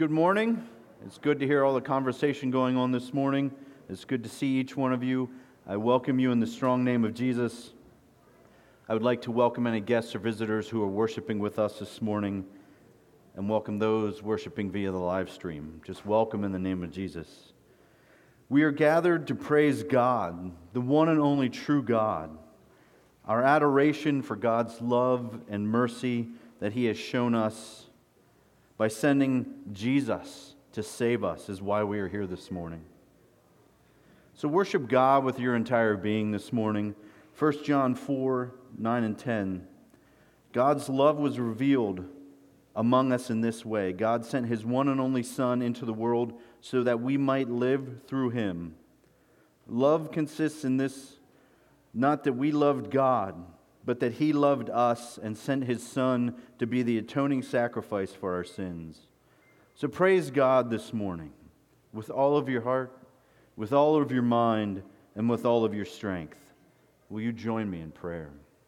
Good morning. It's good to hear all the conversation going on this morning. It's good to see each one of you. I welcome you in the strong name of Jesus. I would like to welcome any guests or visitors who are worshiping with us this morning, and welcome those worshiping via the live stream. Just welcome in the name of Jesus. We are gathered to praise God, the one and only true God. Our adoration for God's love and mercy that He has shown us by sending Jesus to save us is why we are here this morning. So worship God with your entire being this morning. 1 John 4, 9 and 10. God's love was revealed among us in this way. God sent His one and only Son into the world so that we might live through Him. Love consists in this, not that we loved God, but that He loved us and sent His Son to be the atoning sacrifice for our sins. So praise God this morning with all of your heart, with all of your mind, and with all of your strength. Will you join me in prayer?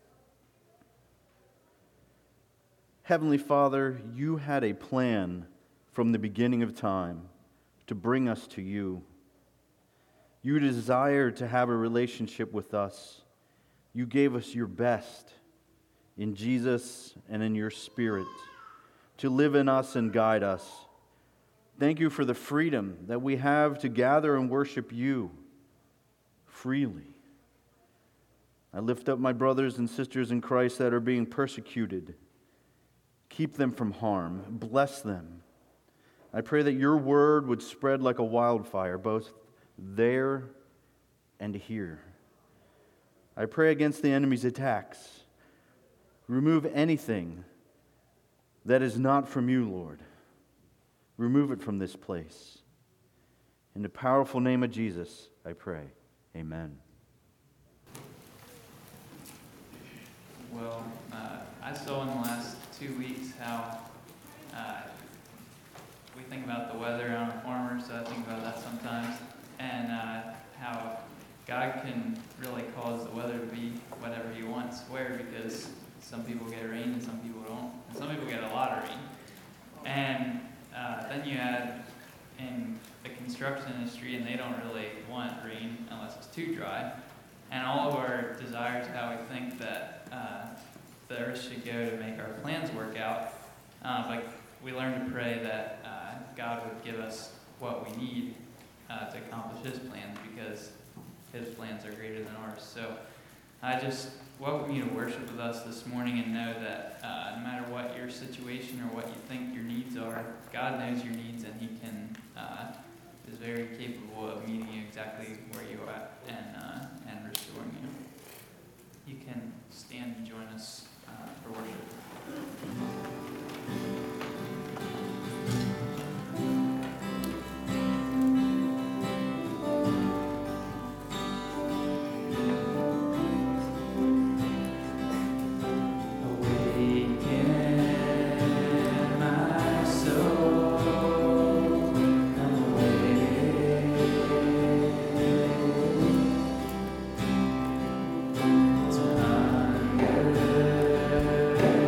Heavenly Father, You had a plan from the beginning of time to bring us to You. You desire to have a relationship with us. You gave us Your best in Jesus and in Your Spirit to live in us and guide us. Thank You for the freedom that we have to gather and worship You freely. I lift up my brothers and sisters in Christ that are being persecuted. Keep them from harm. Bless them. I pray that Your word would spread like a wildfire, both there and here. I pray against the enemy's attacks. Remove anything that is not from You, Lord. Remove it from this place. In the powerful name of Jesus, I pray. Amen. Well, I saw in the last 2 weeks how we think about the weather. I'm a farmer, so I think about that sometimes, and how God can really cause the weather to be whatever He wants where, because some people get rain and some people don't. And some people get a lot of rain. And then you add in the construction industry, and they don't really want rain unless it's too dry. And all of our desires, how we think that the earth should go to make our plans work out. But we learn to pray that God would give us what we need to accomplish His plans, because His plans are greater than ours. So I just welcome you to worship with us this morning, and know that no matter what your situation or what you think your needs are, God knows your needs, and He can is very capable of meeting you exactly where you are at and restoring you. You can stand and join us for worship. Hunger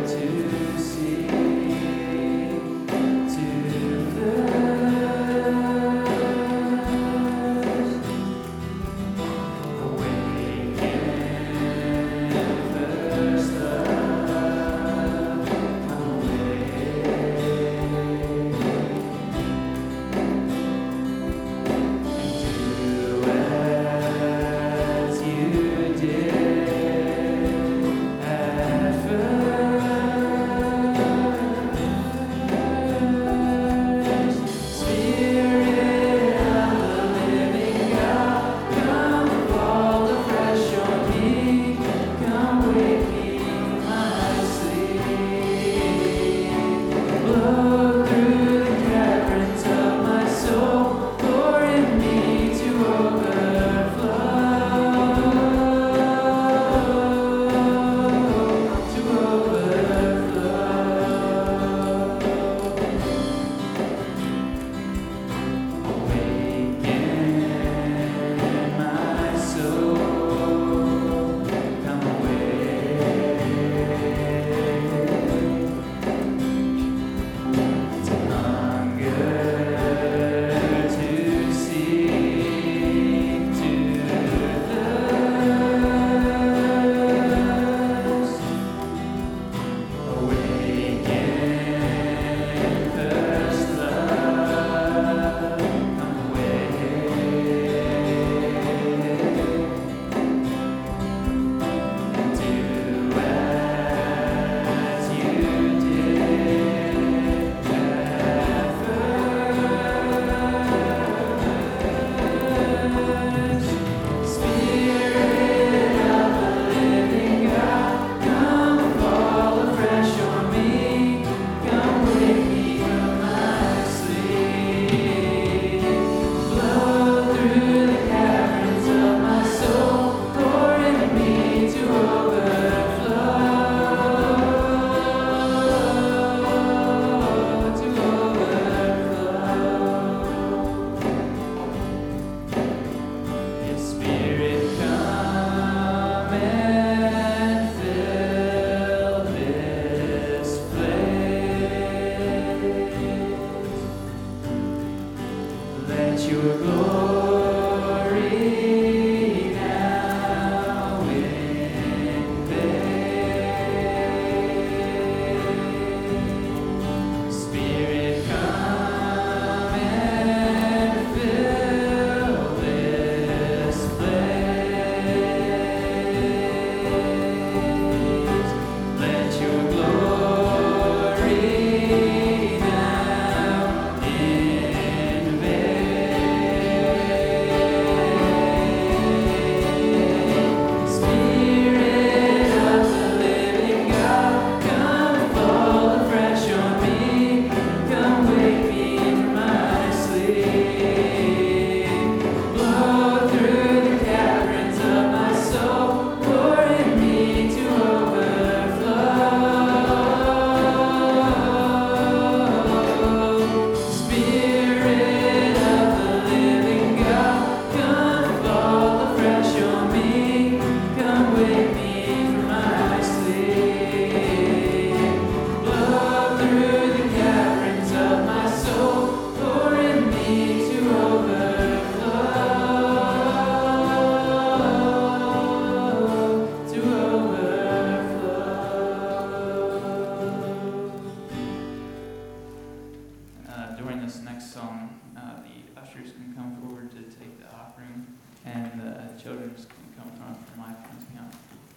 I'm just going to come front for my friend's account.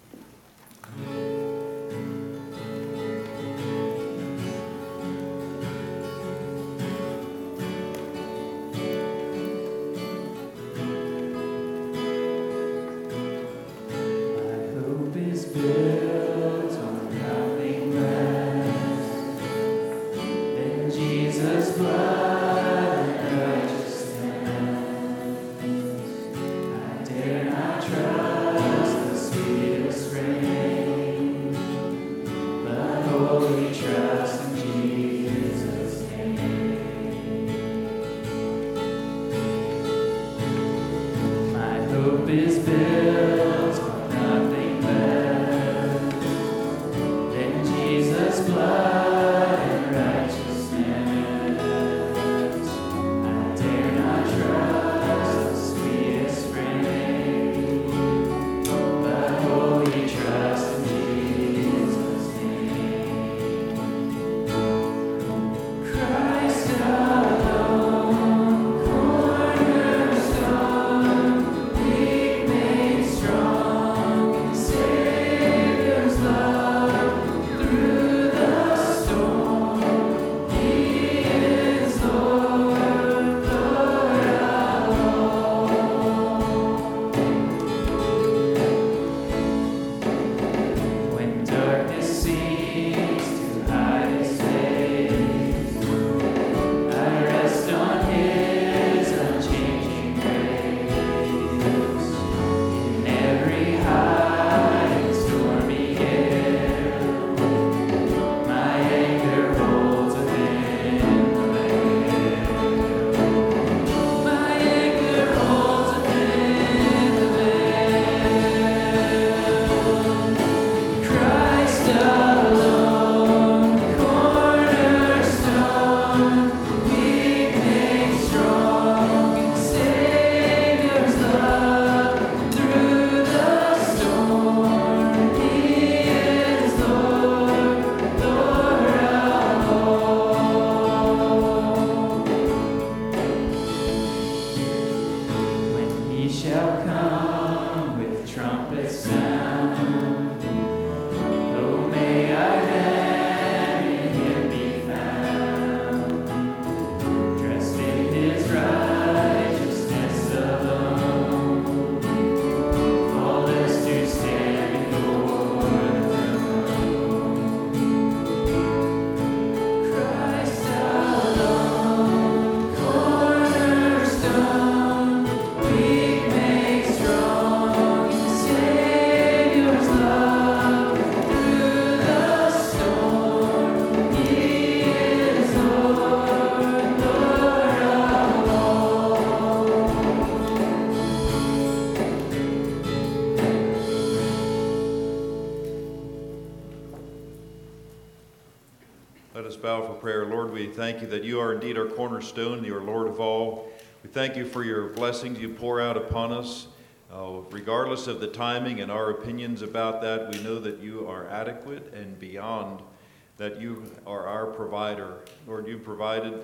Bow for prayer. Lord, we thank you that you are indeed our cornerstone, you are Lord of all. We thank you for your blessings you pour out upon us. Regardless of the timing and our opinions about that, we know that you are adequate and beyond, that you are our provider. Lord, you provided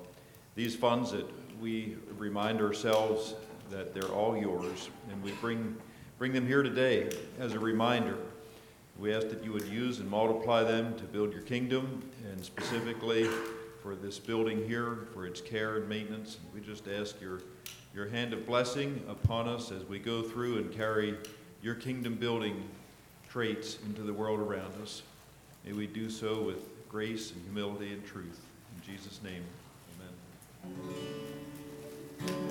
these funds that we remind ourselves that they're all yours, and we bring them here today as a reminder. We ask that you would use and multiply them to build your kingdom, and specifically for this building here, for its care and maintenance. We just ask your hand of blessing upon us as we go through and carry your kingdom building traits into the world around us. May we do so with grace and humility and truth. In Jesus' name, amen.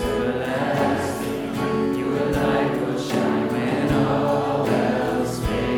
Shine when all else fails.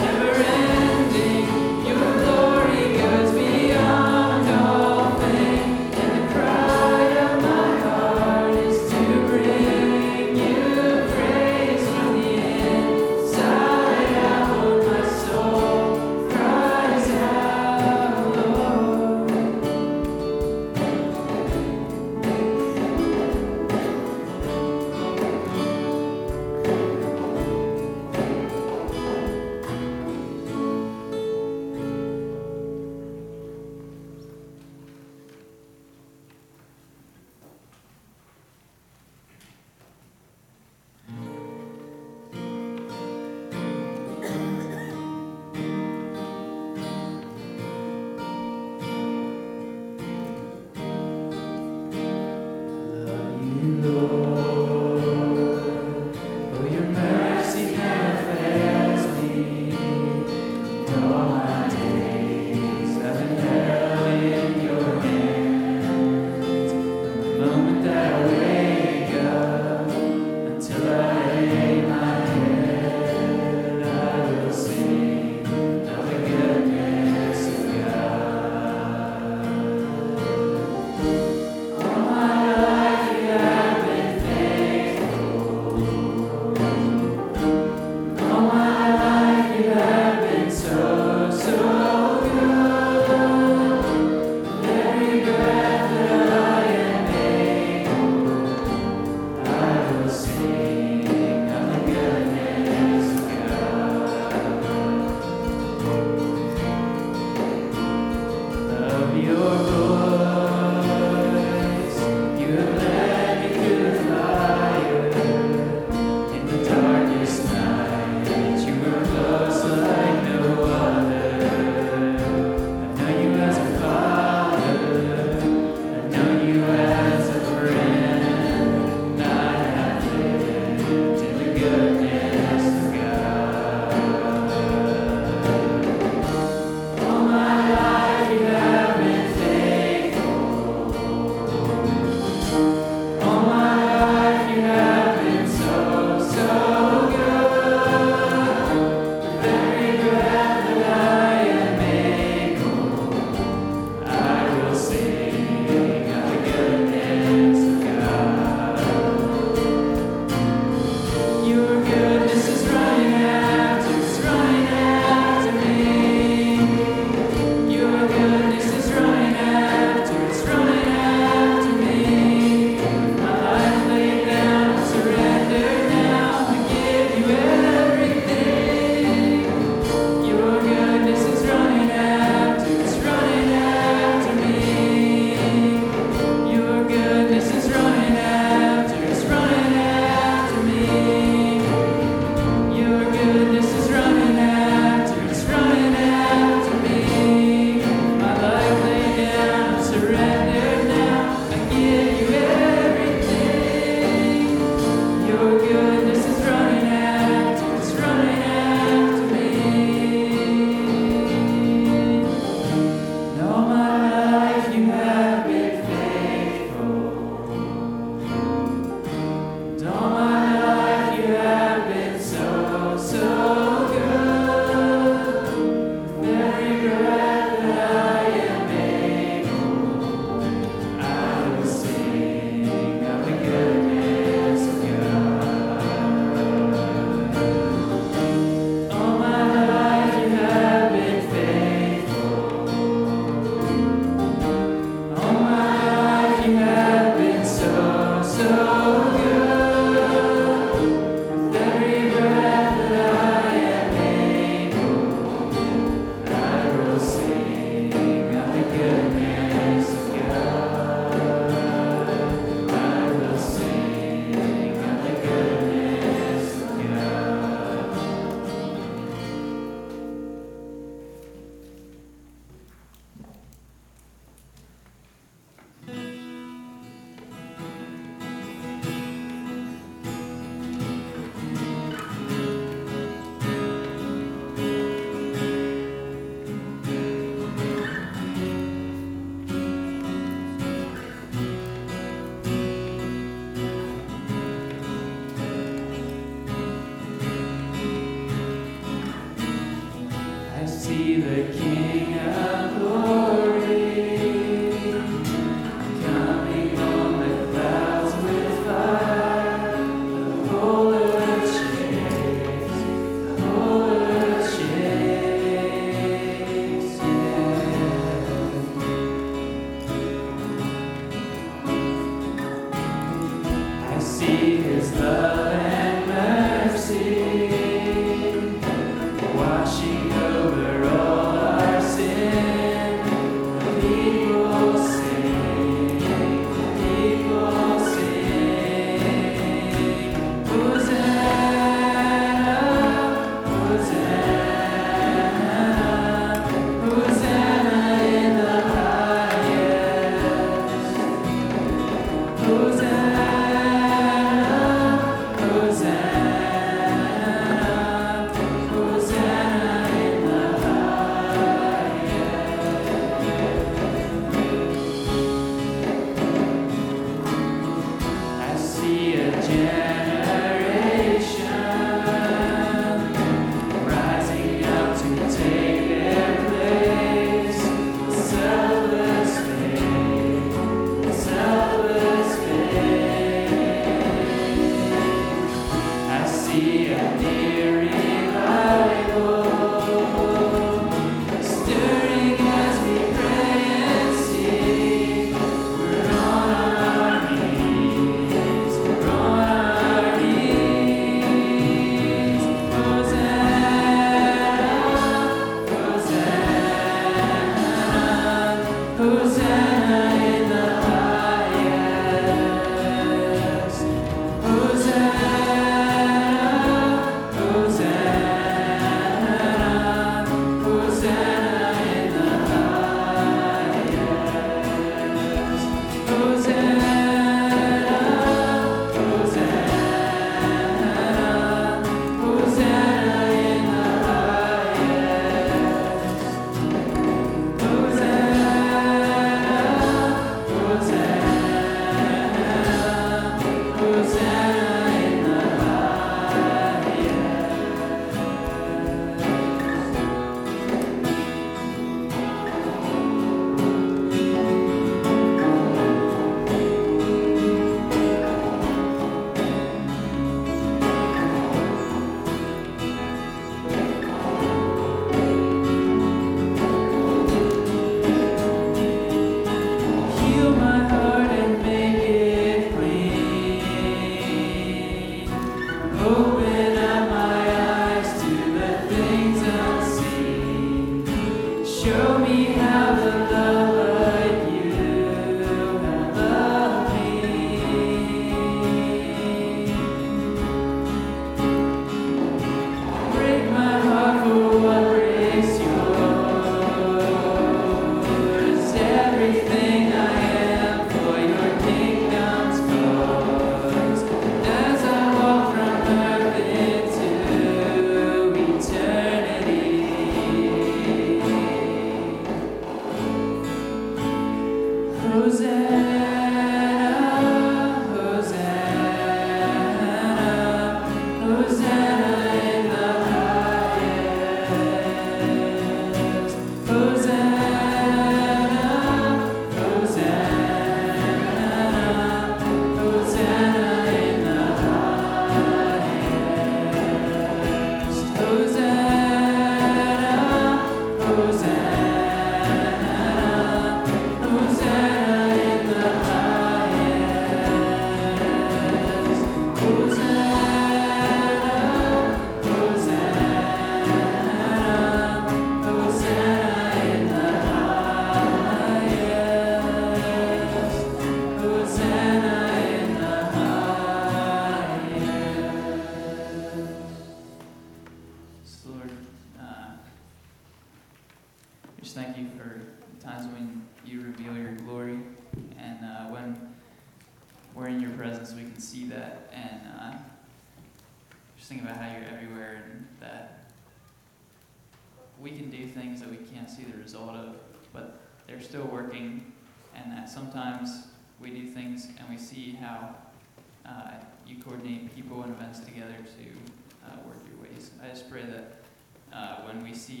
You coordinate people and events together to work your ways. I just pray that when we see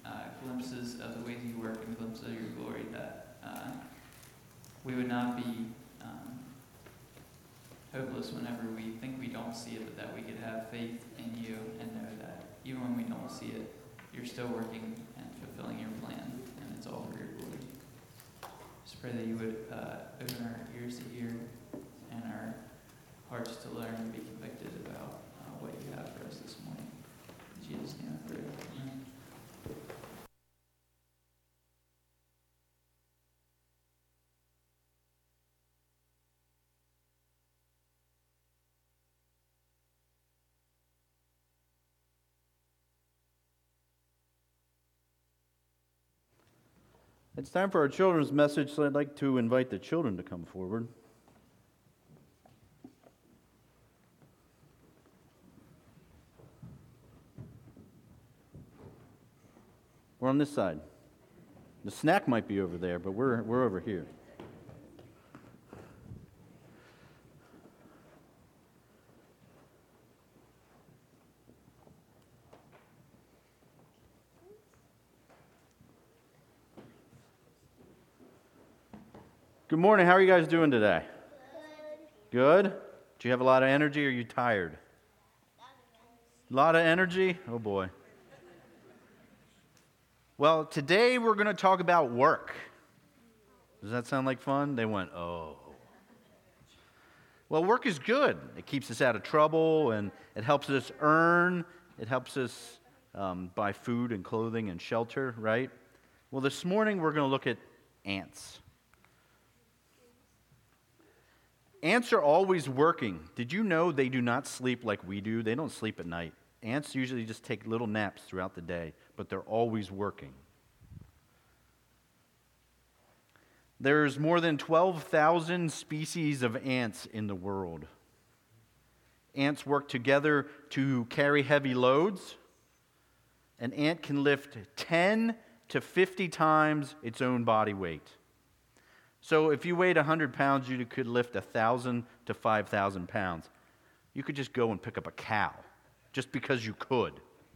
glimpses of the ways you work and glimpses of your glory, that we would not be hopeless whenever we think we don't see it, but that we could have faith in you and know that even when we don't see it, you're still working and fulfilling your plan, and it's all for your glory. Just pray that you would open our ears to hear and our hearts to learn and be convicted about what you have for us this morning. In Jesus' name I pray. Amen. It's time for our children's message, so I'd like to invite the children to come forward. We're on this side. The snack might be over there, but we're over here. Good morning. How are you guys doing today? Good. Good? Do you have a lot of energy or are you tired? A lot of energy? Oh boy. Well, today we're going to talk about work. Does that sound like fun? They went, oh. Well, work is good. It keeps us out of trouble and it helps us earn. It helps us buy food and clothing and shelter, right? Well, this morning we're going to look at ants. Ants are always working. Did you know they do not sleep like we do? They don't sleep at night. Ants usually just take little naps throughout the day, but they're always working. There's more than 12,000 species of ants in the world. Ants work together to carry heavy loads. An ant can lift 10 to 50 times its own body weight. So if you weighed 100 pounds, you could lift 1,000 to 5,000 pounds. You could just go and pick up a cow, just because you could.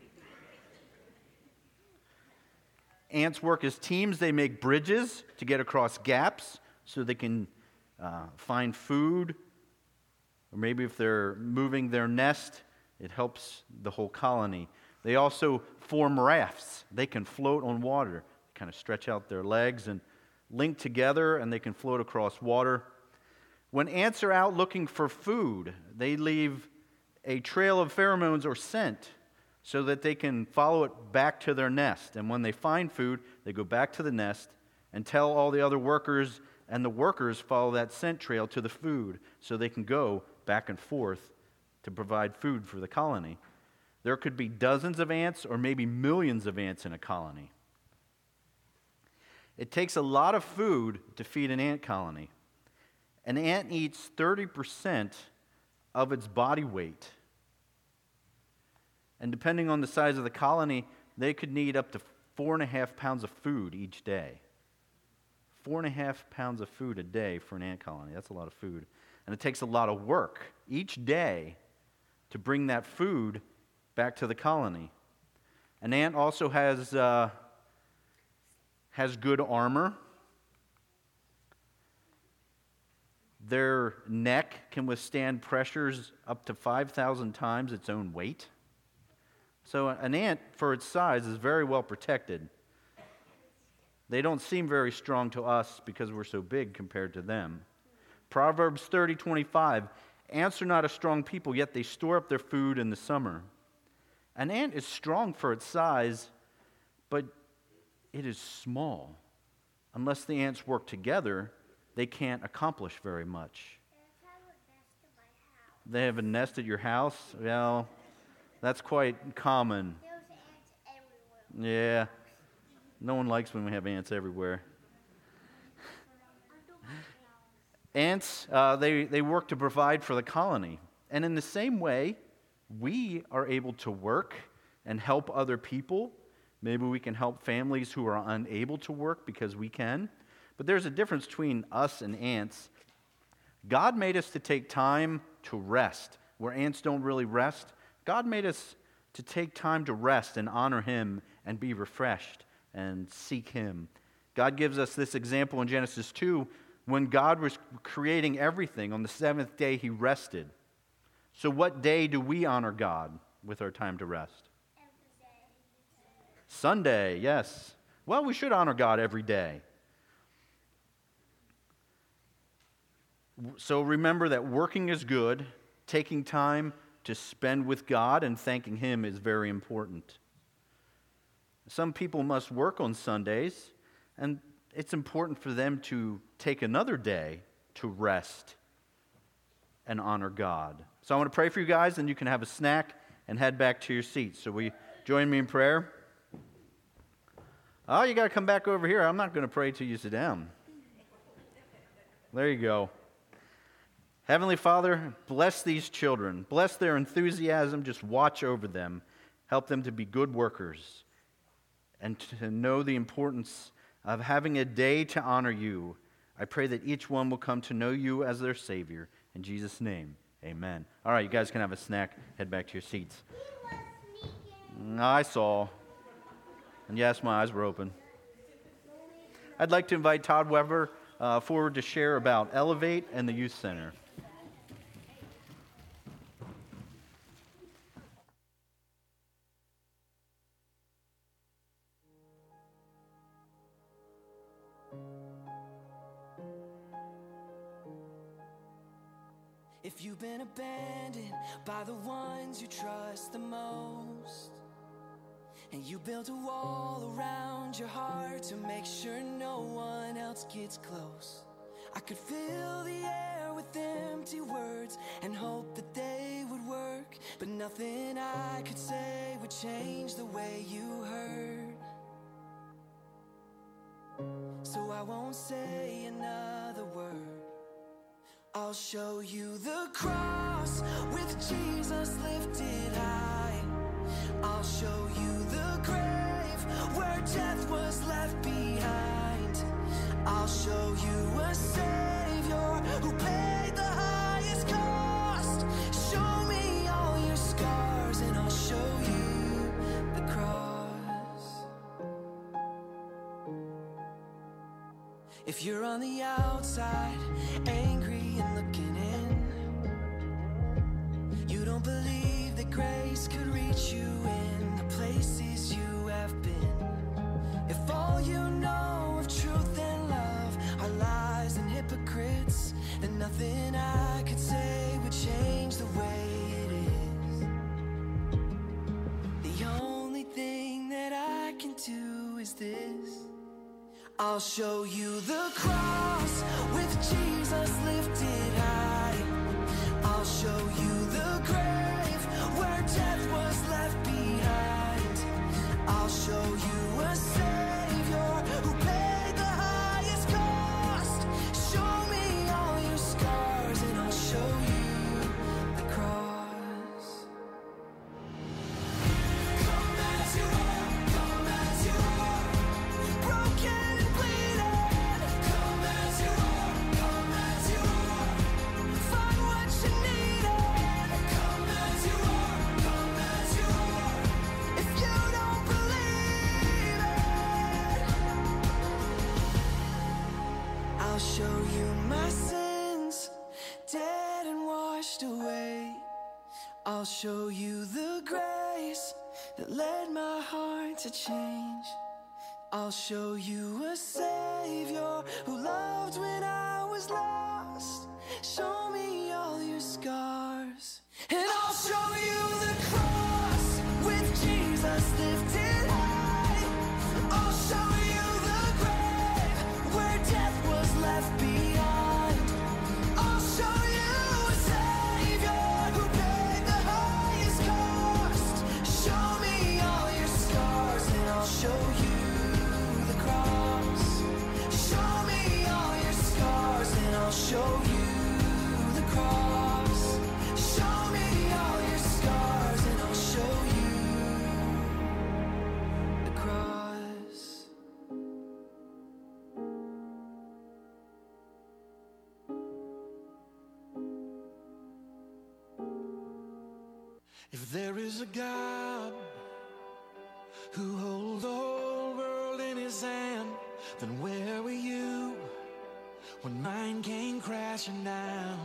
Ants work as teams. They make bridges to get across gaps so they can find food. Or maybe if they're moving their nest, it helps the whole colony. They also form rafts. They can float on water, kind of stretch out their legs and link together, and they can float across water. When ants are out looking for food, they leave a trail of pheromones or scent so that they can follow it back to their nest. And when they find food, they go back to the nest and tell all the other workers, and the workers follow that scent trail to the food so they can go back and forth to provide food for the colony. There could be dozens of ants or maybe millions of ants in a colony. It takes a lot of food to feed an ant colony. An ant eats 30% of its body weight. And depending on the size of the colony, they could need up to 4.5 pounds of food each day. 4.5 pounds of food a day for an ant colony. That's a lot of food. And it takes a lot of work each day to bring that food back to the colony. An ant also has good armor. Their neck can withstand pressures up to 5,000 times its own weight. So an ant, for its size, is very well protected. They don't seem very strong to us because we're so big compared to them. Proverbs 30:25, ants are not a strong people, yet they store up their food in the summer. An ant is strong for its size, but it is small. Unless the ants work together, they can't accomplish very much. They have a nest at your house? Well, that's quite common. There's ants everywhere. Yeah. No one likes when we have ants everywhere. Ants, they work to provide for the colony. And in the same way, we are able to work and help other people. Maybe we can help families who are unable to work because we can. But there's a difference between us and ants. God made us to take time to rest, where ants don't really rest. God made us to take time to rest and honor Him and be refreshed and seek Him. God gives us this example in Genesis 2. When God was creating everything, on the seventh day He rested. So what day do we honor God with our time to rest? Sunday, yes. Well, we should honor God every day. So remember that working is good. Taking time to spend with God and thanking Him is very important. Some people must work on Sundays, and it's important for them to take another day to rest and honor God. So I want to pray for you guys, and you can have a snack and head back to your seats. So will you join me in prayer? Oh, you got to come back over here. I'm not going to pray till you sit down. There you go. Heavenly Father, bless these children. Bless their enthusiasm. Just watch over them. Help them to be good workers and to know the importance of having a day to honor You. I pray that each one will come to know You as their Savior. In Jesus' name, amen. All right, you guys can have a snack. Head back to your seats. I saw. And yes, my eyes were open. I'd like to invite Todd Weber forward to share about Elevate and the Youth Center. If you've been abandoned by the ones you trust the most, and you built a wall around your heart to make sure no one else gets close, I could fill the air with empty words and hope that they would work, but nothing I could say would change the way you hurt. So I won't say another word. I'll show you the cross with Jesus lifted high. I'll show you the grave where death was left behind. I'll show you a Savior who paid the highest cost. Show me all your scars and I'll show you the cross. If you're on the outside, angry and looking in, you don't believe that grace could reach you in the places you have been. If all you know of truth and love are lies and hypocrites, then nothing I could say would change the way it is. The only thing that I can do is this. I'll show you the cross with Jesus lifted high. I'll show you the grave where death was left behind. I'll show you a Savior who paid the highest cost. Show me all your scars and I'll show you the cross. Come as you are, come as you are, broken and bleeding. Come as you are, come as you are, find what you needed. Come as you are, come as you are. If you don't believe it, I'll show you my sins, dead and washed away. I'll show you the grace that led my heart to change. I'll show you a Savior who loved when I was lost. Show me all your scars, and I'll show you the cross with Jesus lifted high. I'll show you the grave where death was left behind. I'll show you a Savior who paid the highest cost. Show me all your scars, and I'll show you the cross. Show me all your scars, and I'll show you the cross. Show me all your scars, and I'll show you If there is a God who holds the whole world in his hand, then where were you when mine came crashing down?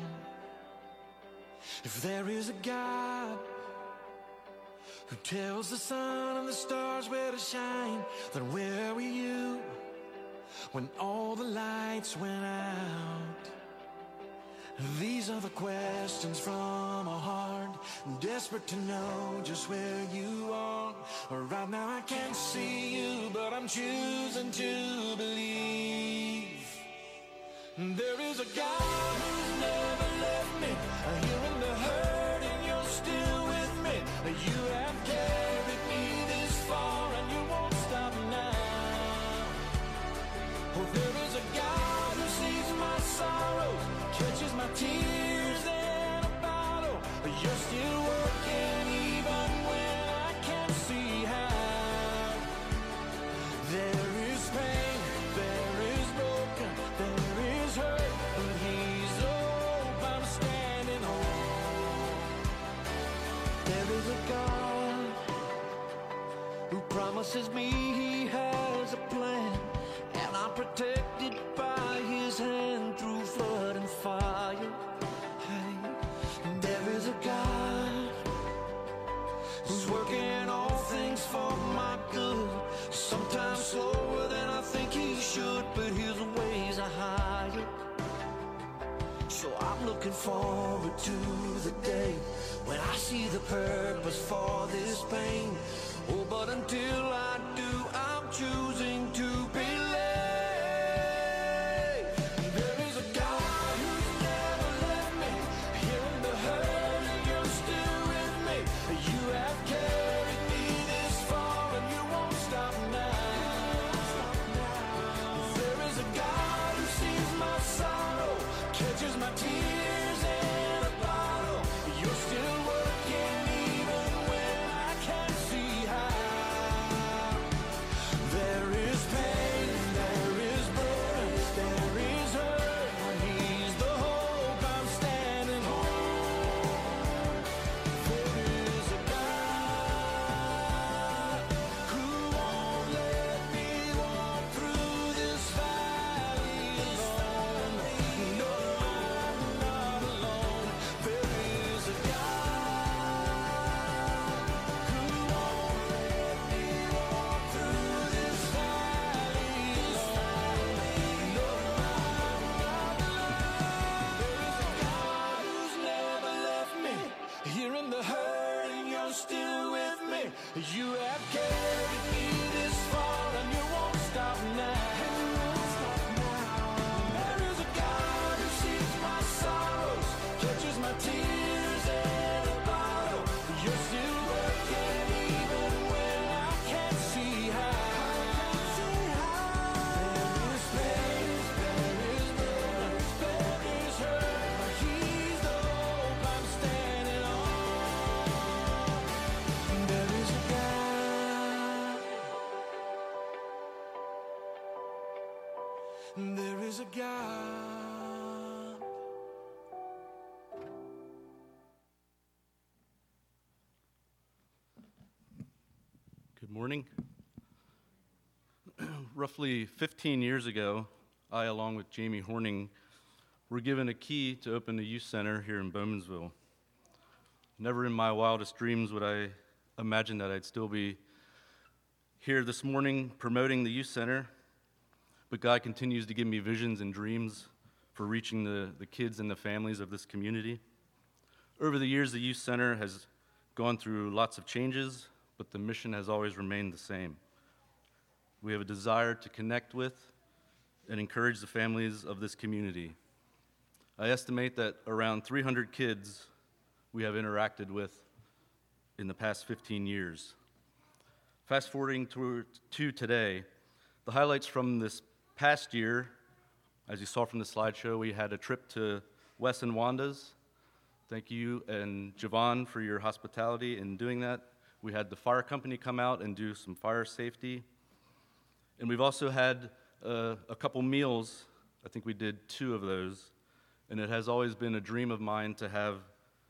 If there is a God who tells the sun and the stars where to shine, then where were you when all the lights went out? These are the questions from a heart desperate to know just where you are. Right now I can't see you, but I'm choosing to believe. There is a God who's never left me. You're in the hurt and you're still with me. You have carried me this far and you won't stop now. Oh, there is a God who sees my sorrow, catches my tears in a bottle. You're still working even when I can't see how. There is pain, there is broken, there is hurt, but he's the hope I'm standing on. There is a God who promises me he has a plan, and I'm protected by his hand through flood and fire. Hey, and there is a God who's working all things for my good. Sometimes slower than I think he should, but his ways are higher. So I'm looking forward to the day when I see the purpose for this pain. Oh, but until I do, I'm choosing to believe. There is a God who's never left me. Here in the hurt and you're still with me. You have carried me this far and you won't stop now. There is a God who sees my sorrow, catches my tears in a bottle. You're still working even when I can't see how. There is pain, there is burden, there is hurt, but he's the hope I'm standing on. There is a God who won't let me walk through this valley alone. No, I'm not alone. There is a God who won't let me walk through this valley alone. No, I'm not alone. There is a God who's never left me. Here in the hurt and you're still with me. You have carried me this far and you won't stop now. There is a God who sees my sorrows, catches my tears in a bottle. You're still working even when I can't see how. There is pain, there is burden, there is hurt, but he's the hope I'm standing on. There is a God. There is a God. Good morning. Roughly 15 years ago, I, along with Jamie Horning, were given a key to open a youth center here in Bowmansville. Never in my wildest dreams would I imagine that I'd still be here this morning promoting the youth center, but God continues to give me visions and dreams for reaching the kids and the families of this community. Over the years, the youth center has gone through lots of changes, but the mission has always remained the same. We have a desire to connect with and encourage the families of this community. I estimate that around 300 kids we have interacted with in the past 15 years. Fast forwarding to today, the highlights from this past year, as you saw from the slideshow, we had a trip to Wes and Wanda's. Thank you and Javon for your hospitality in doing that. We had the fire company come out and do some fire safety. And we've also had a couple meals. I think we did 2 of those. And it has always been a dream of mine to have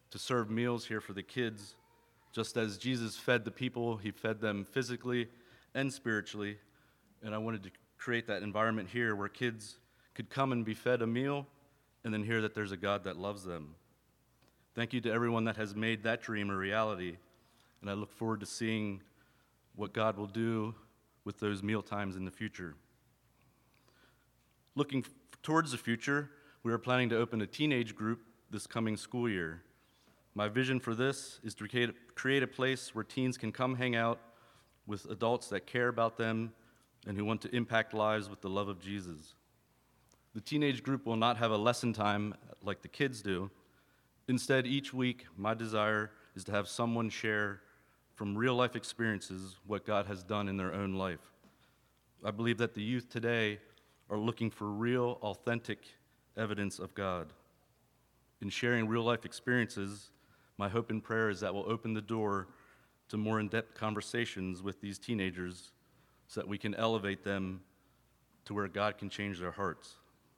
to serve meals here for the kids. Just as Jesus fed the people, he fed them physically and spiritually. And I wanted to create that environment here where kids could come and be fed a meal and then hear that there's a God that loves them. Thank you to everyone that has made that dream a reality. And I look forward to seeing what God will do with those meal times in the future. Looking towards the future, we are planning to open a teenage group this coming school year. My vision for this is to create a place where teens can come hang out with adults that care about them and who want to impact lives with the love of Jesus. The teenage group will not have a lesson time like the kids do. Instead, each week, my desire is to have someone share from real-life experiences what God has done in their own life. I believe that the youth today are looking for real, authentic evidence of God. In sharing real-life experiences, my hope and prayer is that we'll open the door to more in-depth conversations with these teenagers so that we can elevate them to where God can change their hearts.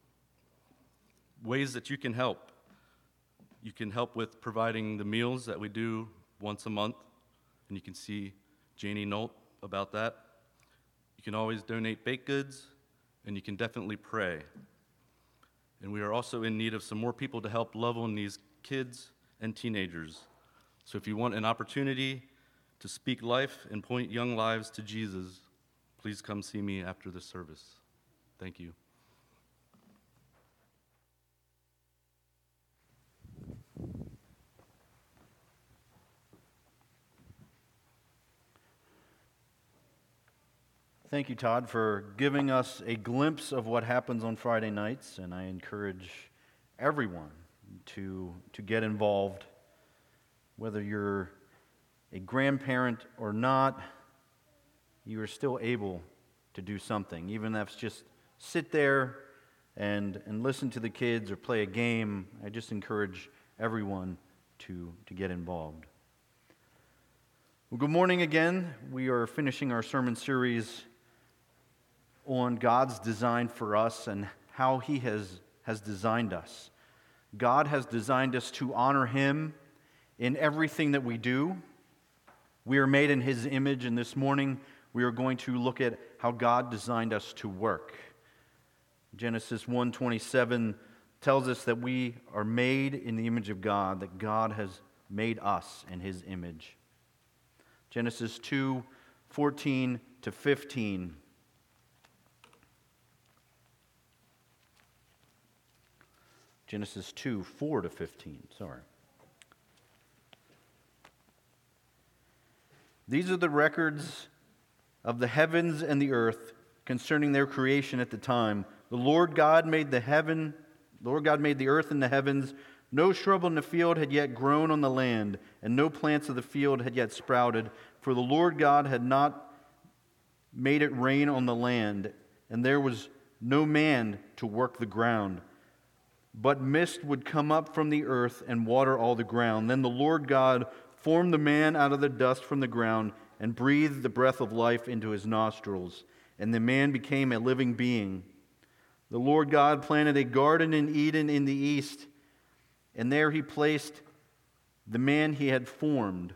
Ways that you can help. You can help with providing the meals that we do once a month, and you can see Janie Nolt about that. You can always donate baked goods, and you can definitely pray. And we are also in need of some more people to help love on these kids and teenagers. So if you want an opportunity to speak life and point young lives to Jesus, please come see me after the service. Thank you. Thank you, Todd, for giving us a glimpse of what happens on Friday nights, and I encourage everyone to get involved, whether you're a grandparent or not. You are still able to do something, even if it's just sit there and listen to the kids or play a game. I just encourage everyone to get involved. Well, good morning again. We are finishing our sermon series on God's design for us and how He has designed us. God has designed us to honor Him in everything that we do. We are made in His image, and this morning we are going to look at how God designed us to work. Genesis 1:27 tells us that we are made in the image of God, that God has made us in His image. Genesis 2:14 to 15. Genesis 2:4 to 15, sorry. These are the records of the heavens and the earth concerning their creation at the time. The Lord God made the earth and the heavens. No shrub on the field had yet grown on the land, and no plants of the field had yet sprouted, for the Lord God had not made it rain on the land, and there was no man to work the ground. But mist would come up from the earth and water all the ground. Then the Lord God formed the man out of the dust from the ground and breathed the breath of life into his nostrils, and the man became a living being. The Lord God planted a garden in Eden in the east, and there He placed the man He had formed.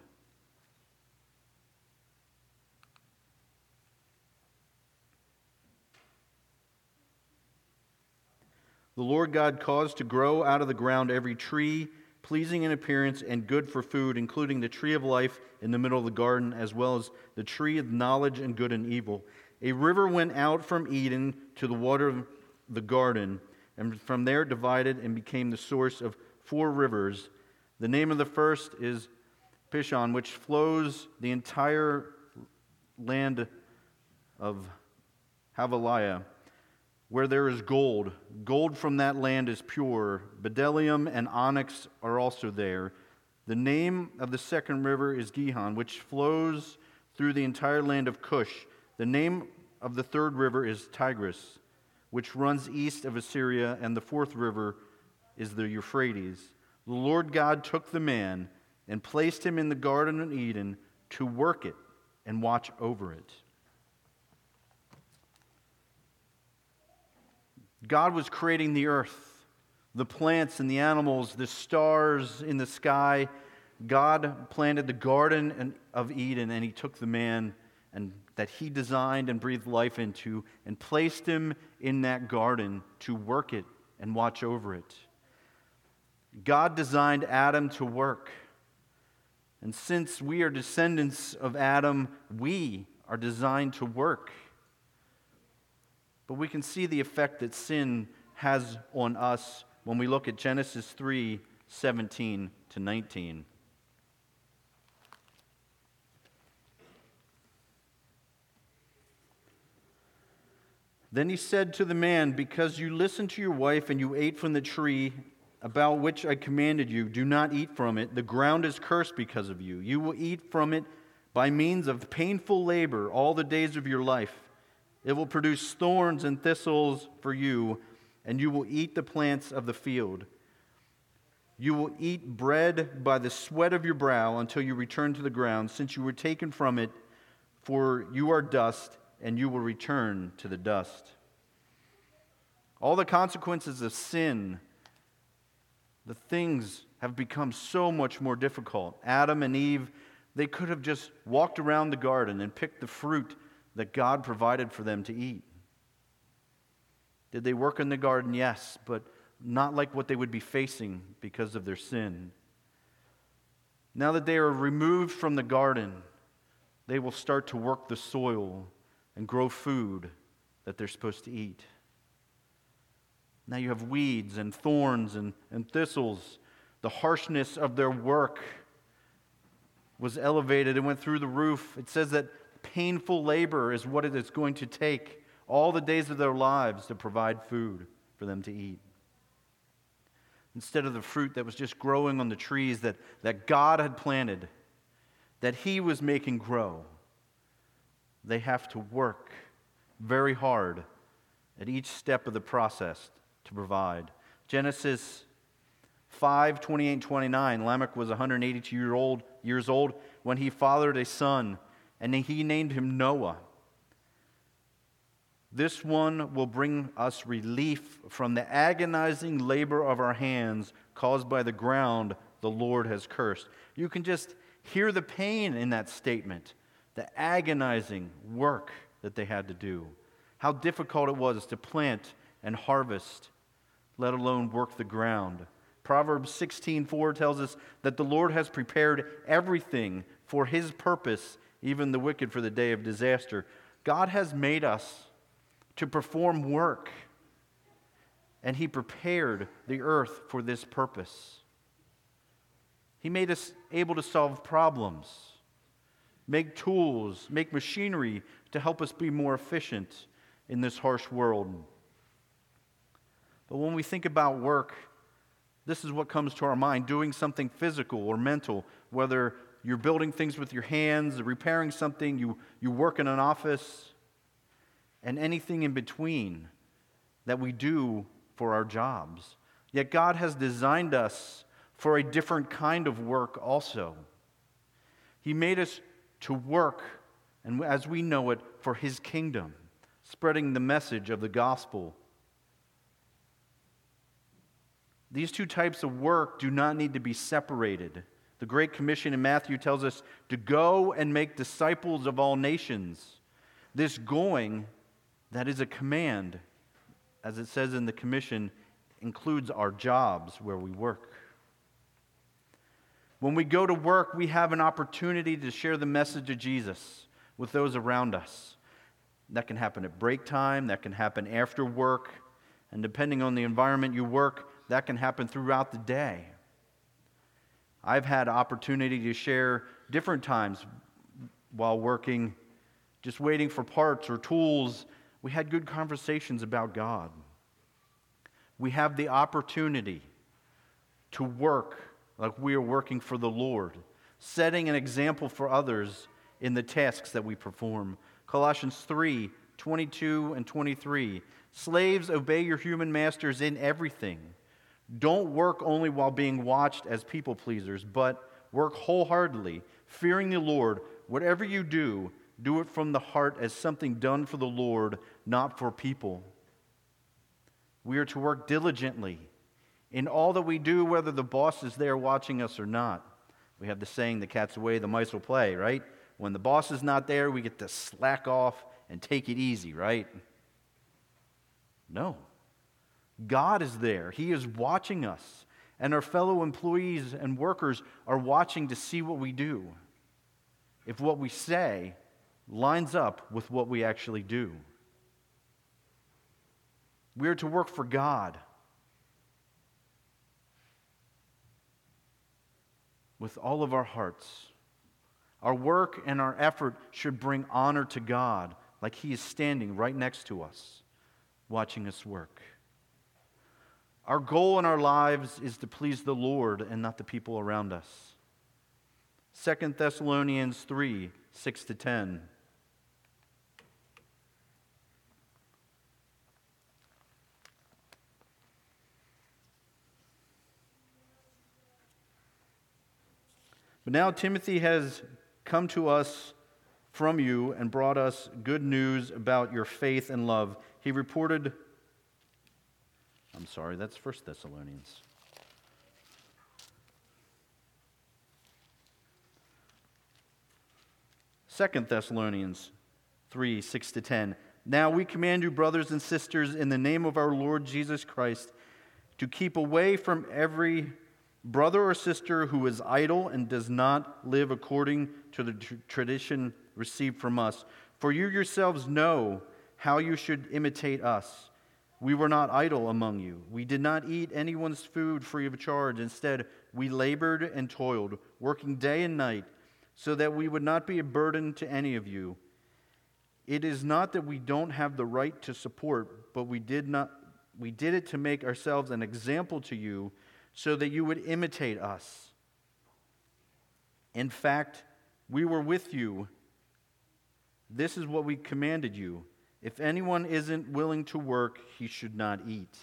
The Lord God caused to grow out of the ground every tree, pleasing in appearance and good for food, including the tree of life in the middle of the garden, as well as the tree of knowledge and good and evil. A river went out from Eden to the water of the garden, and from there it divided and became the source of 4 rivers. The name of the first is Pishon, which flows the entire land of Havilah, where there is gold. Gold from that land is pure. Bdellium and onyx are also there. The name of the second river is Gihon, which flows through the entire land of Cush. The name of the third river is Tigris, which runs east of Assyria, and the fourth river is the Euphrates. The Lord God took the man and placed him in the Garden of Eden to work it and watch over it. God was creating the earth. the plants and the animals, the stars in the sky. God planted the Garden of Eden, and He took the man that He designed and breathed life into and placed him in that garden to work it and watch over it. God designed Adam to work. And since we are descendants of Adam, we are designed to work. But we can see the effect that sin has on us when we look at Genesis 3:17 to 19. Then he said to the man, "Because you listened to your wife and you ate from the tree about which I commanded you, do not eat from it. The ground is cursed because of you. You will eat from it by means of painful labor all the days of your life. It will produce thorns and thistles for you, and you will eat the plants of the field. You will eat bread by the sweat of your brow until you return to the ground, since you were taken from it, for you are dust, and you will return to the dust." All the consequences of sin, the things have become so much more difficult. Adam and Eve, they could have just walked around the garden and picked the fruit that God provided for them to eat. Did they work in the garden? Yes, but not like what they would be facing because of their sin. Now that they are removed from the garden, they will start to work the soil and grow food that they're supposed to eat. Now you have weeds and thorns and thistles. The harshness of their work was elevated and went through the roof. It says that painful labor is what it is going to take all the days of their lives to provide food for them to eat. Instead of the fruit that was just growing on the trees that God had planted, that He was making grow, they have to work very hard at each step of the process to provide. Genesis 5:28 and 29, Lamech was 182 years old when he fathered a son, and he named him Noah. This one will bring us relief from the agonizing labor of our hands caused by the ground the Lord has cursed. You can just hear the pain in that statement, the agonizing work that they had to do, how difficult it was to plant and harvest, let alone work the ground. Proverbs 16:4 tells us that the Lord has prepared everything for His purpose, even the wicked for the day of disaster. God has made us to perform work, and He prepared the earth for this purpose. He made us able to solve problems, make tools, make machinery to help us be more efficient in this harsh world. But when we think about work, this is what comes to our mind: doing something physical or mental, whether you're building things with your hands, repairing something, you work in an office, and anything in between that we do for our jobs. Yet God has designed us for a different kind of work also. He made us to work, and as we know it, for His kingdom, spreading the message of the gospel. These two types of work do not need to be separated. The Great Commission in Matthew tells us to go and make disciples of all nations. This going, that is a command, as it says in the commission, includes our jobs where we work. When we go to work, we have an opportunity to share the message of Jesus with those around us. That can happen at break time, that can happen after work, and depending on the environment you work, that can happen throughout the day. I've had opportunity to share different times while working, just waiting for parts or tools. We had good conversations about God. We have the opportunity to work like we are working for the Lord, setting an example for others in the tasks that we perform. Colossians 3:22 and 23. Slaves, obey your human masters in everything. Don't work only while being watched as people pleasers, but work wholeheartedly, fearing the Lord. Whatever you do, do it from the heart as something done for the Lord, not for people. We are to work diligently In all that we do, whether the boss is there watching us or not. We have the saying, the cat's away, the mice will play, right? When the boss is not there, we get to slack off and take it easy, right? No. God is there. He is watching us. And our fellow employees and workers are watching to see what we do. If what we say lines up with what we actually do. We are to work for God with all of our hearts. Our work and our effort should bring honor to God, like He is standing right next to us, watching us work. Our goal in our lives is to please the Lord and not the people around us. 2 Thessalonians 3, 6-10. But now Timothy has come to us from you and brought us good news about your faith and love. He reported, that's 1 Thessalonians. Second Thessalonians 3, 6-10. Now we command you, brothers and sisters, in the name of our Lord Jesus Christ, to keep away from every brother or sister who is idle and does not live according to the tradition received from us. For you yourselves know how you should imitate us. We were not idle among you. We did not eat anyone's food free of charge. Instead, we labored and toiled, working day and night, so that we would not be a burden to any of you. It is not that we don't have the right to support, but we did it to make ourselves an example to you, so that you would imitate us. In fact, we were with you. This is what we commanded you. If anyone isn't willing to work, he should not eat.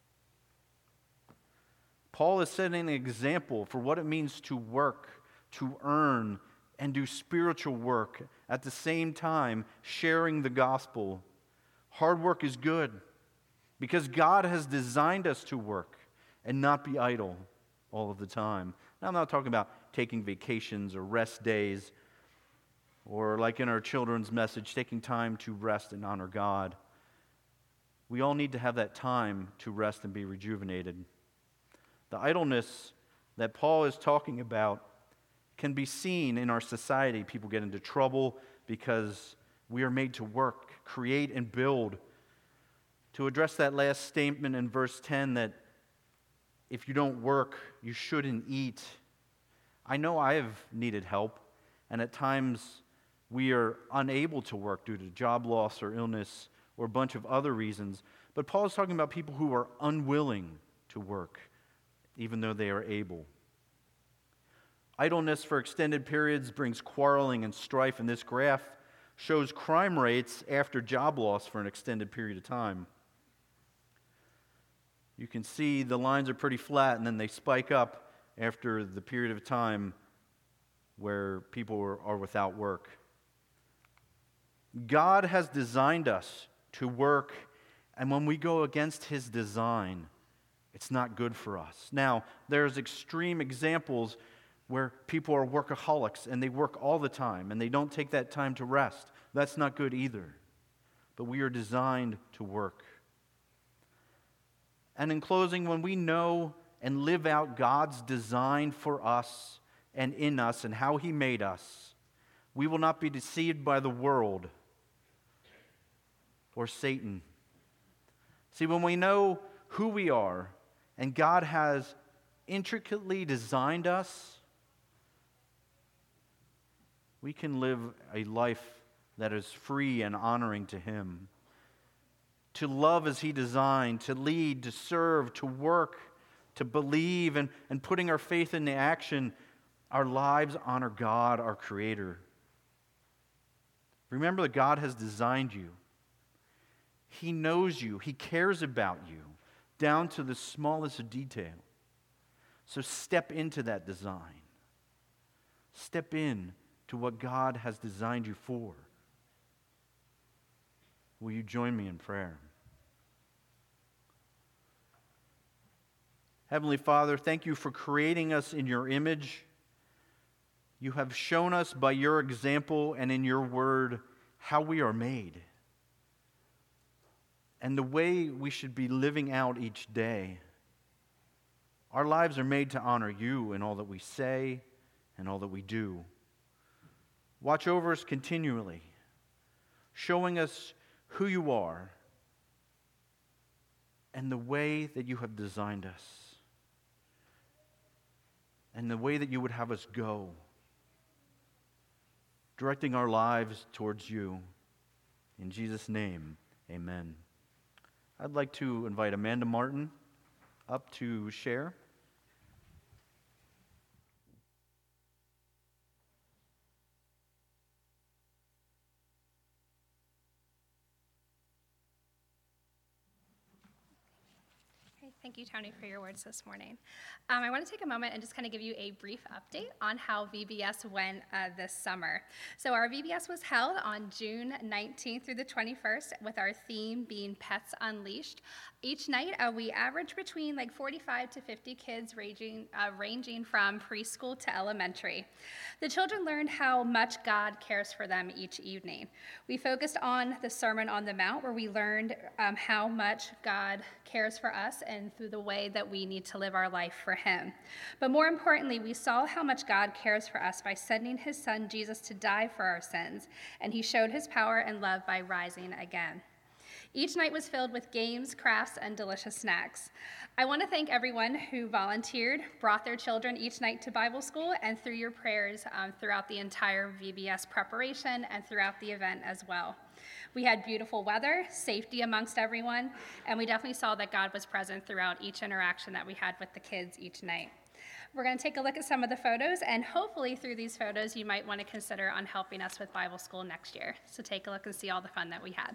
Paul is setting an example for what it means to work, to earn, and do spiritual work at the same time, sharing the gospel. Hard work is good because God has designed us to work and not be idle all of the time. Now, I'm not talking about taking vacations or rest days, or like in our children's message, taking time to rest and honor God. We all need to have that time to rest and be rejuvenated. The idleness that Paul is talking about can be seen in our society. People get into trouble because we are made to work, create, and build. To address that last statement in verse 10 that if you don't work, you shouldn't eat. I know I have needed help, and at times we are unable to work due to job loss or illness or a bunch of other reasons. But Paul is talking about people who are unwilling to work, even though they are able. Idleness for extended periods brings quarreling and strife, and this graph shows crime rates after job loss for an extended period of time. You can see the lines are pretty flat, and then they spike up after the period of time where people are without work. God has designed us to work, and when we go against His design, it's not good for us. Now, there's extreme examples where people are workaholics, and they work all the time, and they don't take that time to rest. That's not good either. But we are designed to work. And in closing, when we know and live out God's design for us and in us and how He made us, we will not be deceived by the world or Satan. See, when we know who we are and God has intricately designed us, we can live a life that is free and honoring to Him. To love as He designed, to lead, to serve, to work, to believe, and putting our faith into action, our lives honor God, our Creator. Remember that God has designed you. He knows you. He cares about you, down to the smallest detail. So step into that design. Step in to what God has designed you for. Will you join me in prayer? Heavenly Father, thank you for creating us in your image. You have shown us by your example and in your word how we are made and the way we should be living out each day. Our lives are made to honor you in all that we say and all that we do. Watch over us continually, showing us who you are and the way that you have designed us and the way that you would have us go, directing our lives towards you. In Jesus' name, amen. I'd like to invite Amanda Martin up to share. Thank you, Tony, for your words this morning. I want to take a moment and just kind of give you a brief update on how VBS went this summer. So our VBS was held on June 19th through the 21st with our theme being Pets Unleashed. Each night, we averaged between 45 to 50 kids ranging from preschool to elementary. The children learned how much God cares for them each evening. We focused on the Sermon on the Mount, where we learned how much God cares for us and through the way that we need to live our life for him. But more importantly, we saw how much God cares for us by sending his son Jesus to die for our sins, and he showed his power and love by rising again. Each night was filled with games, crafts, and delicious snacks. I want to thank everyone who volunteered, brought their children each night to Bible school, and through your prayers throughout the entire VBS preparation and throughout the event as well. We had beautiful weather, safety amongst everyone, and we definitely saw that God was present throughout each interaction that we had with the kids each night. We're going to take a look at some of the photos, and hopefully through these photos you might want to consider on helping us with Bible school next year. So take a look and see all the fun that we had.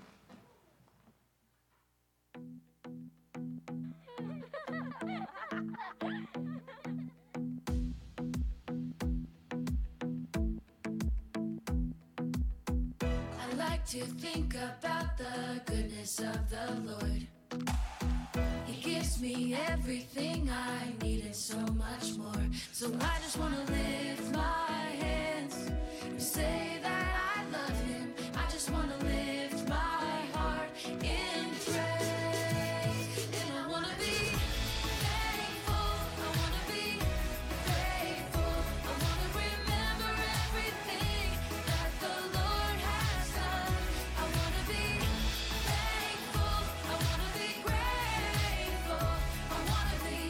To think about the goodness of the Lord. He gives me everything I need and so much more. So I just want to lift my hands and say that I love him. I just want to lift my heart in praise. And I want to be thankful. I want to be grateful. I want to remember everything that the Lord has done. I want to be thankful. I want to be grateful. I want to be.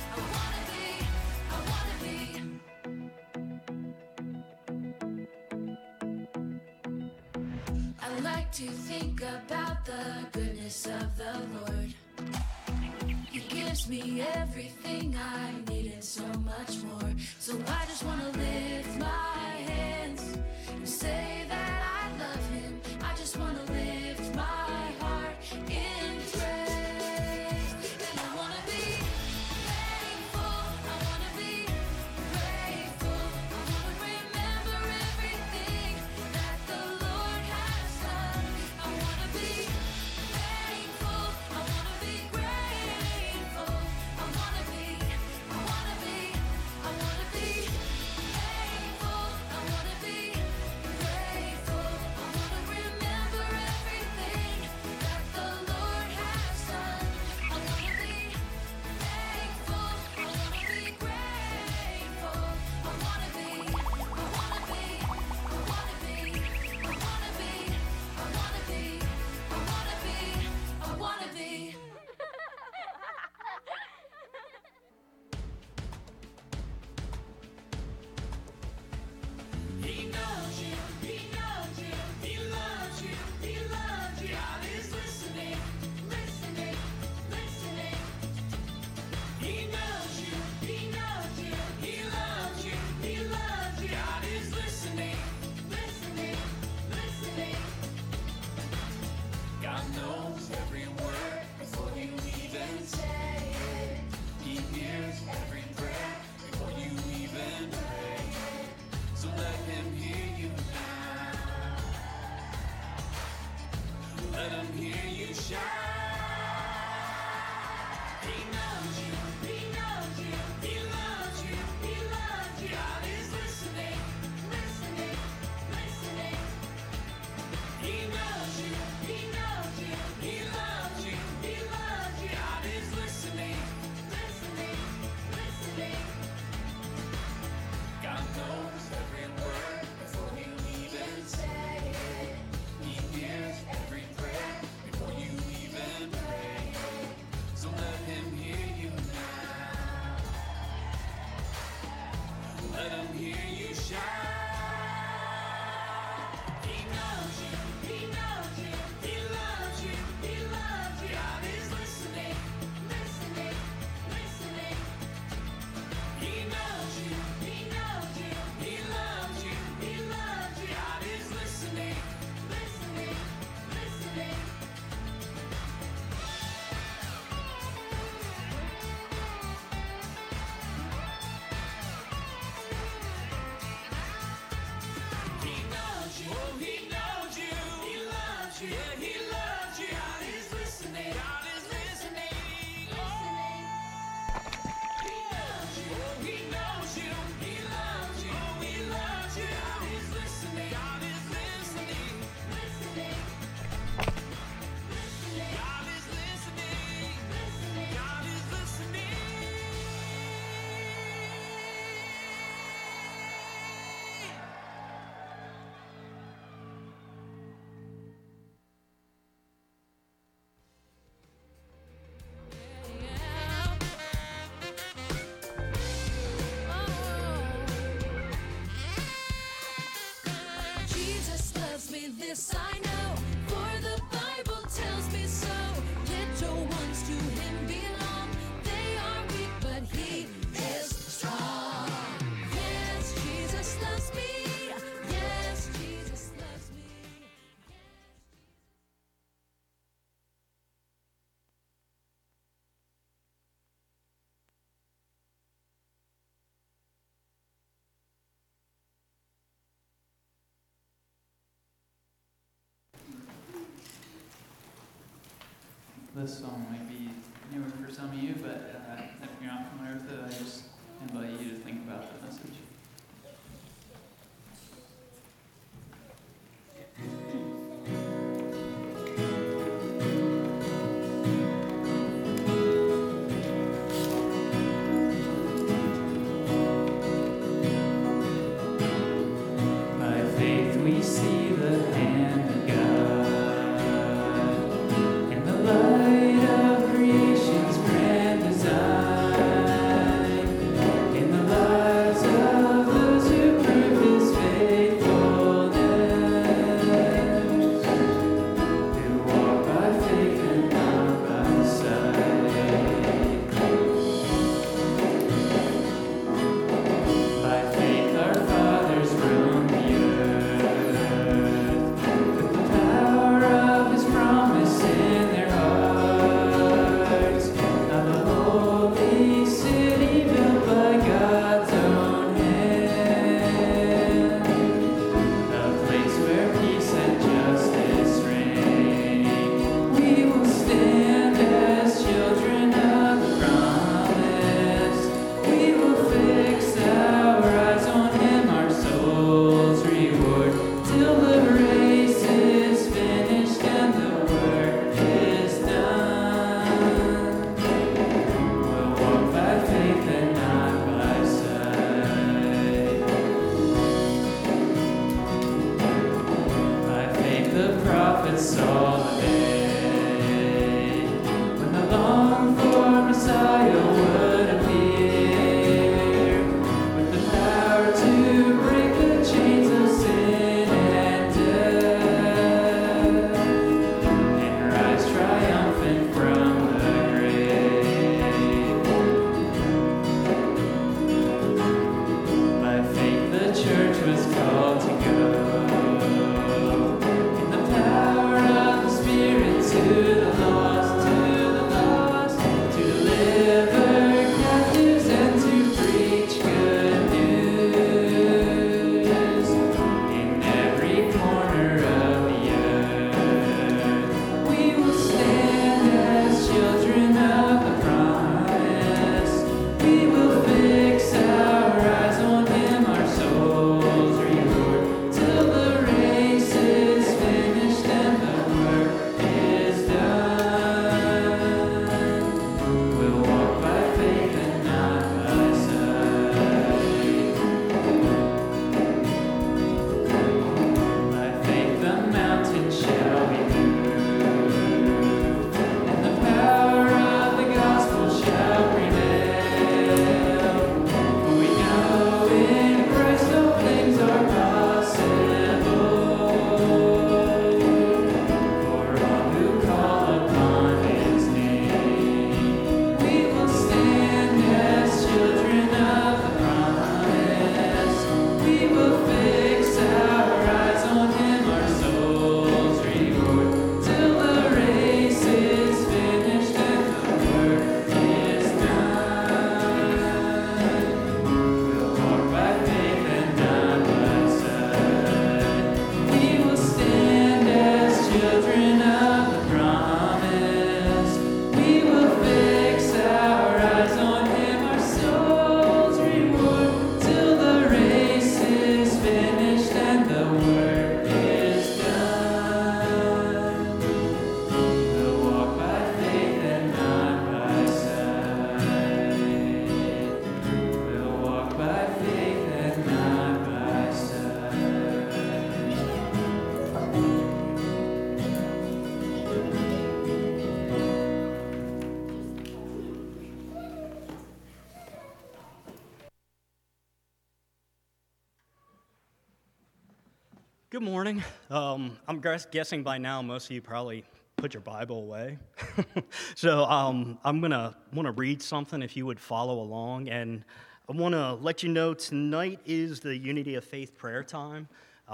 I like to think about the goodness of the Lord. He gives me everything I need and so much more. So I just want to lift my hands and say that I love him. I just want to lift my heart in praise. And I want to be thankful. I want to be grateful. I want to remember everything that the Lord has done. I want to be thankful. I want to be grateful. I want to be thankful. I want to be grateful. I want to remember everything that the Lord has done. I want to be thankful. I want to be grateful. I want to be He knows you, he knows you, he loves you, he loves you. God is listening, listening, listening. He knows you, he knows you, he loves you, he loves you. God is listening, listening, listening. God knows every word before you even say it. He hears every prayer before you even pray. So let him hear you now. Let him hear you shout. This I know, for the Bible tells me so. Little ones to him belong. They are weak, but he is strong. Yes, Jesus loves me. Yes, Jesus loves me. This song might be newer for some of you, but if you're not familiar with it, I just invite you to think about the message. By faith we see the hand of God in the light of creation's grand design, in the lives of those who prove His faithfulness, who walk by faith and not by sight. By faith our fathers roamed the earth, with the power of His promise in their hearts. Now the holy city built by God's own hand, a place where peace and justice reign. We will stand as children of the promise. We will fix our eyes on Him, our soul's reward, till the race is finished and the work is done. We'll walk by faith and not by sight. By faith the prophets saw the day when the longed-for Messiah would appear, with the power to break the chains of sin and death, and rise triumphant from the grave. By faith the church was called to go in the power of the Spirit to the lost, to deliver Good morning. I'm guessing by now most of you probably put your Bible away. So I'm want to read something if you would follow along. And I want to let you know tonight is the Unity of Faith prayer time.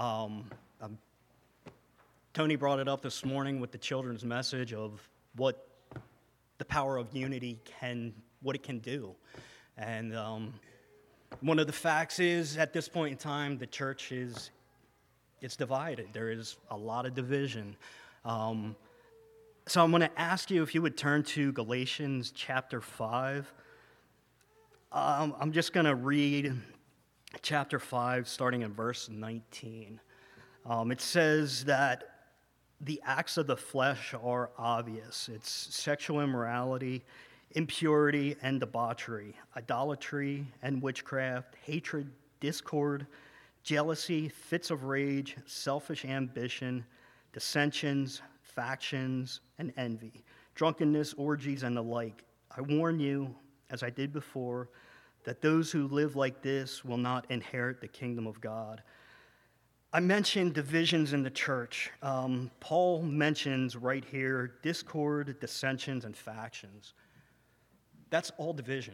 Tony brought it up this morning with the children's message of what the power of unity what it can do. And one of the facts is, at this point in time, the church it's divided. There is a lot of division. So I'm going to ask you if you would turn to Galatians chapter 5. I'm just going to read chapter 5, starting in verse 19. It says that the acts of the flesh are obvious. It's sexual immorality, impurity and debauchery, idolatry and witchcraft, hatred, discord, jealousy, fits of rage, selfish ambition, dissensions, factions, and envy, drunkenness, orgies, and the like. I warn you, as I did before, that those who live like this will not inherit the kingdom of God. I mentioned divisions in the church. Paul mentions right here discord, dissensions, and factions. That's all division.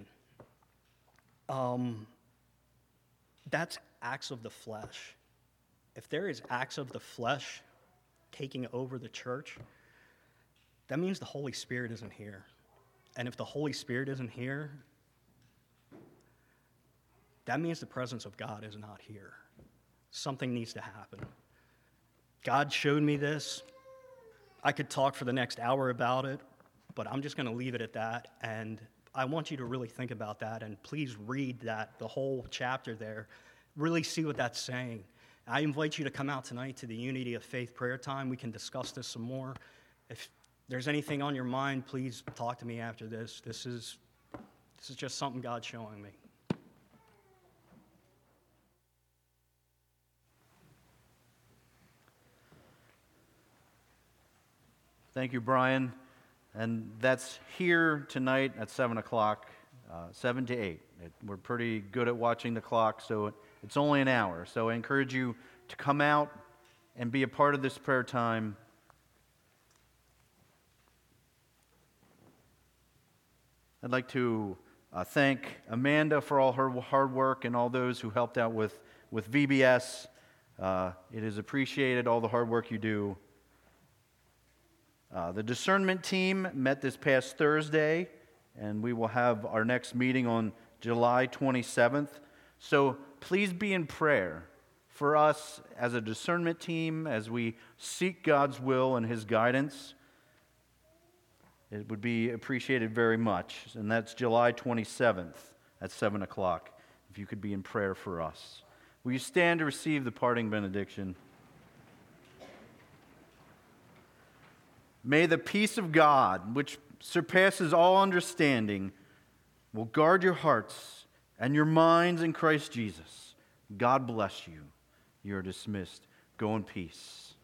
That's acts of the flesh. If there is acts of the flesh taking over the church, that means the Holy Spirit isn't here. And if the Holy Spirit isn't here, that means the presence of God is not here. Something needs to happen. God showed me this. I could talk for the next hour about it, but I'm just going to leave it at that. And I want you to really think about that, and please read that, the whole chapter there. Really see what that's saying. I invite you to come out tonight to the Unity of Faith prayer time. We can discuss this some more. If there's anything on your mind, please talk to me after this. This is just something God's showing me. Thank you, Brian. And that's here tonight at 7 o'clock, 7 to 8. We're pretty good at watching the clock, so it's only an hour. So I encourage you to come out and be a part of this prayer time. I'd like to thank Amanda for all her hard work and all those who helped out with VBS. It is appreciated, all the hard work you do. The discernment team met this past Thursday, and we will have our next meeting on July 27th. So please be in prayer for us as a discernment team as we seek God's will and His guidance. It would be appreciated very much. And that's July 27th at 7 o'clock, if you could be in prayer for us. Will you stand to receive the parting benediction? May the peace of God, which surpasses all understanding, will guard your hearts and your minds in Christ Jesus. God bless you. You are dismissed. Go in peace.